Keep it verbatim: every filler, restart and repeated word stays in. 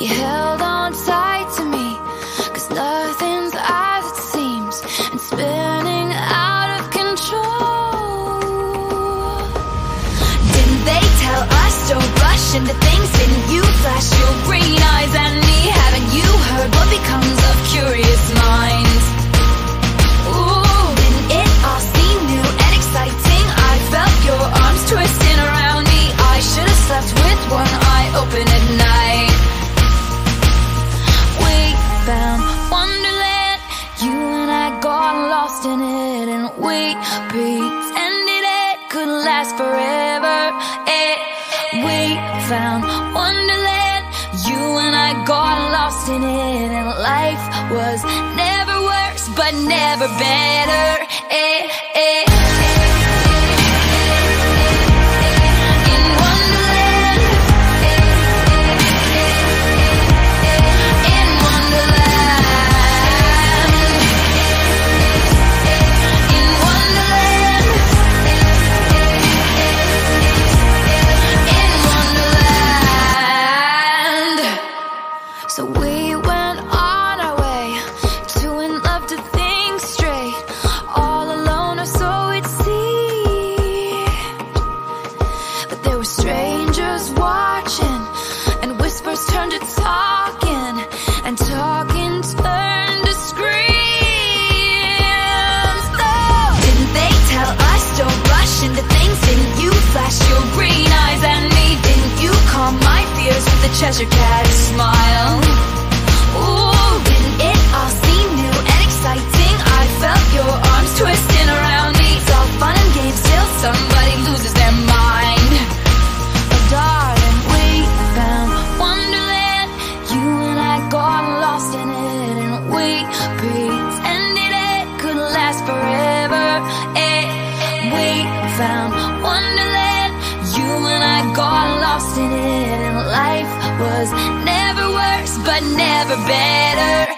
You held on tight to me, 'cause nothing's as it seems, and spinning out of control. Didn't they tell us don't rush into things? Didn't you flash your green eyes at me? Haven't you heard what becomes of curious minds? Ooh, didn't it all seem new and exciting? I felt your arms twisting around me. I should have slept with one eye open at night. We found wonderland, you and I got lost in it, and we pretended it could last forever. Eh. We found wonderland, you and I got lost in it, and life was never worse, but never better. Eh, eh. So we went on our way, two in love to think straight, all alone or so it seemed. But there were strangers watching, and whispers turned to talking, and talking turned to screams. Oh, didn't they tell us don't rush into things? Didn't you flash your green eyes at me? Didn't you calm my fears with a Cheshire Cat smile? Ooh, didn't it all seem new and exciting? I felt your arms twisting around me. It's all fun and games till somebody loses their mind. Oh darling, we found wonderland, you and I got lost in it, and we pretended it could last forever. Eh. We found wonderland, you and I got lost in it, and life was never worse, but never better.